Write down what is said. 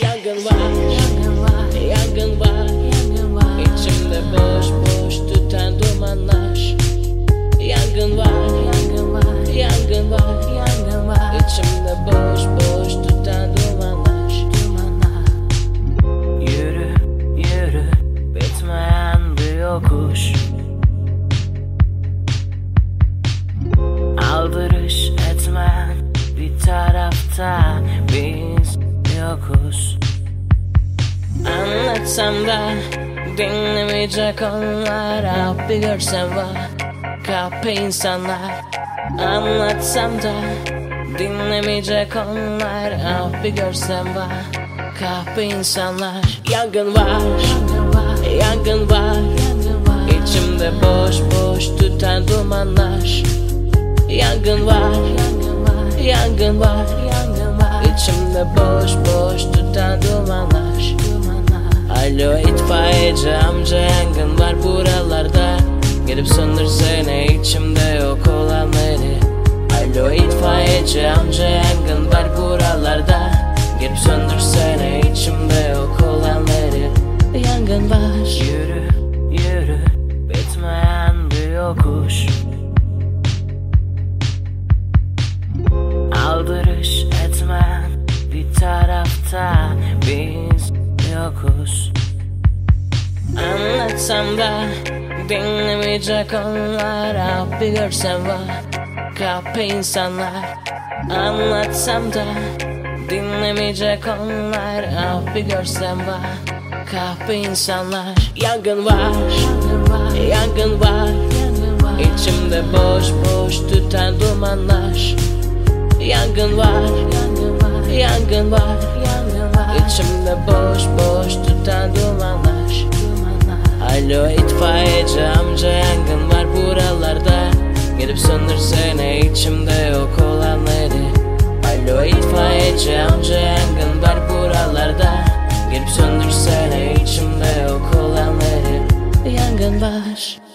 Yangın var, yangın var. İçimde boş boş tüten dumanlar. Yangın var, yangın var. İçimde boş boş tüten dumanlar. Yürü, yürü, bitmeyen bir yokuş. Aldırış etmeyen bir tarafta biz yokuz. Anlatsam da dinlemeyecek onlar. Ah bir görsem var kapı insanlar. Anlatsam da dinlemeyecek onlar. Ah bir görsem var kapı insanlar. Yangın var, yangın var. İçimde boş boş tüten dumanlar. Yangın var, yangın var. İçimde boş boş tüten dumanlar. Alo itfaiyeci amca, yangın var buralarda. Gelip söndürsene içimde yok olanları. Alo itfaiyeci amca, yangın var buralarda. Gelip söndürsene içimde yok olanları. Yangın var. Yürü, yürü, bitmeyen bir yokuş. Aldırış etmeyen bir tarafta biz yokuz. Anlatsam da dinlemeyecek onlar. Ah bir görsem var kapı insanlar. Anlatsam da dinlemeyecek onlar. Ah bir görsem var kapı insanlar. Yangın var, yangın var. İçimde boş boş tüten dumanlar. Yangın var, yangın var. İçimde boş boş tüten dumanlar. Alo itfaiyeci amca, yangın var buralarda. Gelip söndürsene içimde yok olanları. Alo itfaiyeci amca, yangın var buralarda. Gelip söndürsene içimde yok olanları. Yangın var.